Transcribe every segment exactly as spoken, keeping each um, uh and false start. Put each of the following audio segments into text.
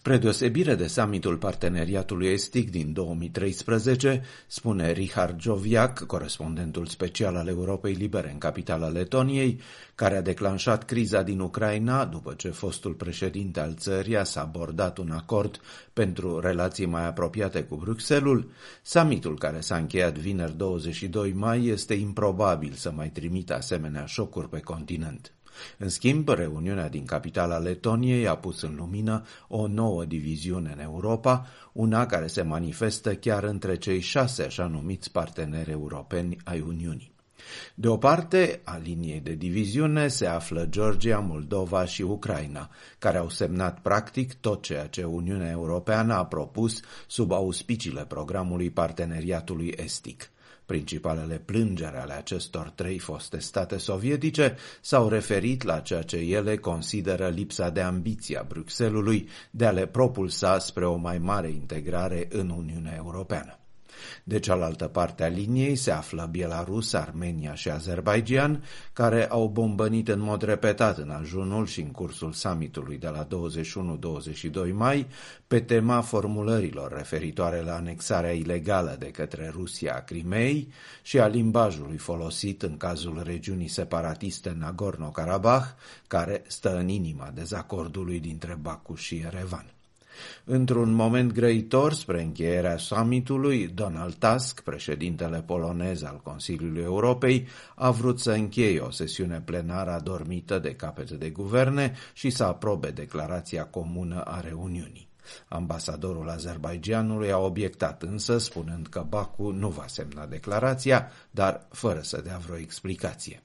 Spre deosebire de summitul Parteneriatului Estic din două mii treisprezece, spune Richard Joviak, corespondentul special al Europei Libere în capitala Letoniei, care a declanșat criza din Ucraina după ce fostul președinte al țării a abordat un acord pentru relații mai apropiate cu Bruxelles, summitul care s-a încheiat vineri douăzeci și doi mai este improbabil să mai trimită asemenea șocuri pe continent. În schimb, reuniunea din capitala Letoniei a pus în lumină o nouă diviziune în Europa, una care se manifestă chiar între cei șase așa numiți parteneri europeni ai Uniunii. De o parte a liniei de diviziune se află Georgia, Moldova și Ucraina, care au semnat practic tot ceea ce Uniunea Europeană a propus sub auspiciile programului Parteneriatului Estic. Principalele plângeri ale acestor trei foste state sovietice s-au referit la ceea ce ele consideră lipsa de ambiție a Bruxellesului de a le propulsa spre o mai mare integrare în Uniunea Europeană. De cealaltă parte a liniei se află Belarus, Armenia și Azerbaidjan, care au bombănit în mod repetat în ajunul și în cursul summitului de la douăzeci și unu douăzeci și doi mai pe tema formulărilor referitoare la anexarea ilegală de către Rusia a Crimeei și a limbajului folosit în cazul regiunii separatiste Nagorno-Karabakh, care stă în inima dezacordului dintre Baku și Yerevan. Într-un moment grăitor spre încheierea summitului, Donald Tusk, președintele polonez al Consiliului Europei, a vrut să încheie o sesiune plenară adormită de capete de guverne și să aprobe declarația comună a reuniunii. Ambasadorul Azerbaidjanului a obiectat însă, spunând că Baku nu va semna declarația, dar fără să dea vreo explicație.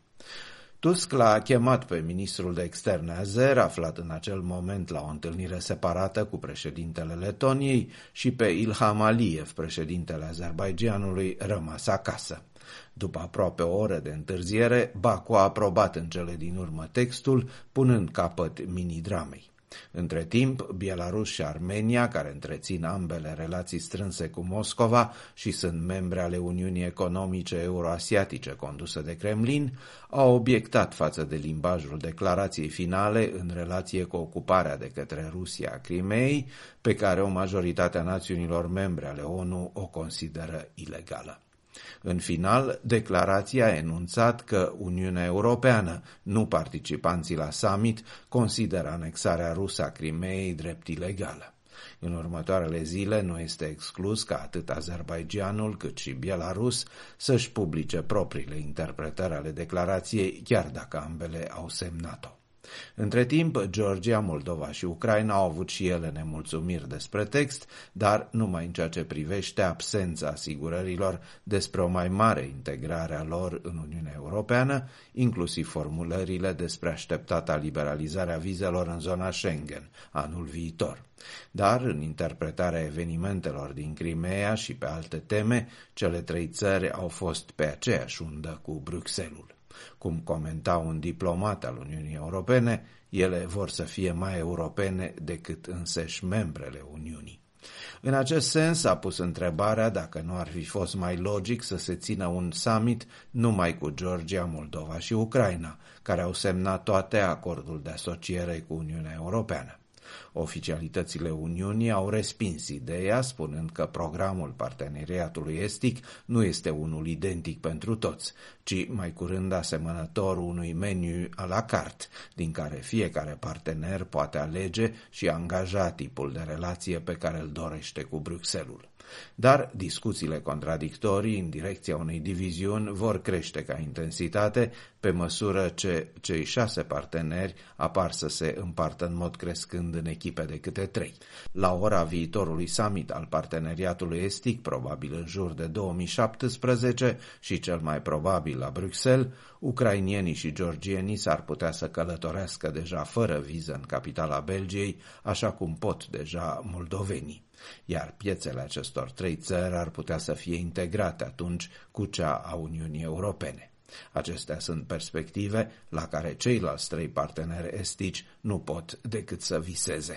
Tusk l-a chemat pe ministrul de externe azer, aflat în acel moment la o întâlnire separată cu președintele Letoniei, și pe Ilham Aliyev, președintele Azerbaidjanului, rămas acasă. După aproape o oră de întârziere, Baku a aprobat în cele din urmă textul, punând capăt mini-dramei. Între timp, Belarus și Armenia, care întrețin ambele relații strânse cu Moscova și sunt membre ale Uniunii Economice Euroasiatice conduse de Kremlin, au obiectat față de limbajul declarației finale în relație cu ocuparea de către Rusia a Crimeei, pe care o majoritate a națiunilor membre ale ONU o consideră ilegală. În final, declarația a enunțat că Uniunea Europeană, nu participanții la summit, consideră anexarea rusă a Crimeei drept ilegală. În următoarele zile nu este exclus ca atât Azerbaidjanul cât și Belarus să-și publice propriile interpretări ale declarației, chiar dacă ambele au semnat-o. Între timp, Georgia, Moldova și Ucraina au avut și ele nemulțumiri despre text, dar numai în ceea ce privește absența asigurărilor despre o mai mare integrare a lor în Uniunea Europeană, inclusiv formulările despre așteptata liberalizare a vizelor în zona Schengen anul viitor. Dar, în interpretarea evenimentelor din Crimea și pe alte teme, cele trei țări au fost pe aceeași undă cu Bruxelles. Cum comenta un diplomat al Uniunii Europene, ele vor să fie mai europene decât înseși membrele Uniunii. În acest sens a pus întrebarea dacă nu ar fi fost mai logic să se țină un summit numai cu Georgia, Moldova și Ucraina, care au semnat toate acordul de asociere cu Uniunea Europeană. Oficialitățile Uniunii au respins ideea, spunând că programul Parteneriatului Estic nu este unul identic pentru toți, ci mai curând asemănător unui meniu à la carte, din care fiecare partener poate alege și angaja tipul de relație pe care îl dorește cu Bruxelles. Dar discuțiile contradictorii în direcția unei diviziuni vor crește ca intensitate pe măsură ce cei șase parteneri apar să se împartă în mod crescând în echipe de câte trei. La ora viitorului summit al Parteneriatului Estic, probabil în jur de două mii șaptesprezece și cel mai probabil la Bruxelles, ucrainienii și georgienii s-ar putea să călătorească deja fără viză în capitala Belgiei, așa cum pot deja moldovenii. Iar piețele acestor trei țări ar putea să fie integrate atunci cu cea a Uniunii Europene. Acestea sunt perspective la care ceilalți trei parteneri estici nu pot decât să viseze.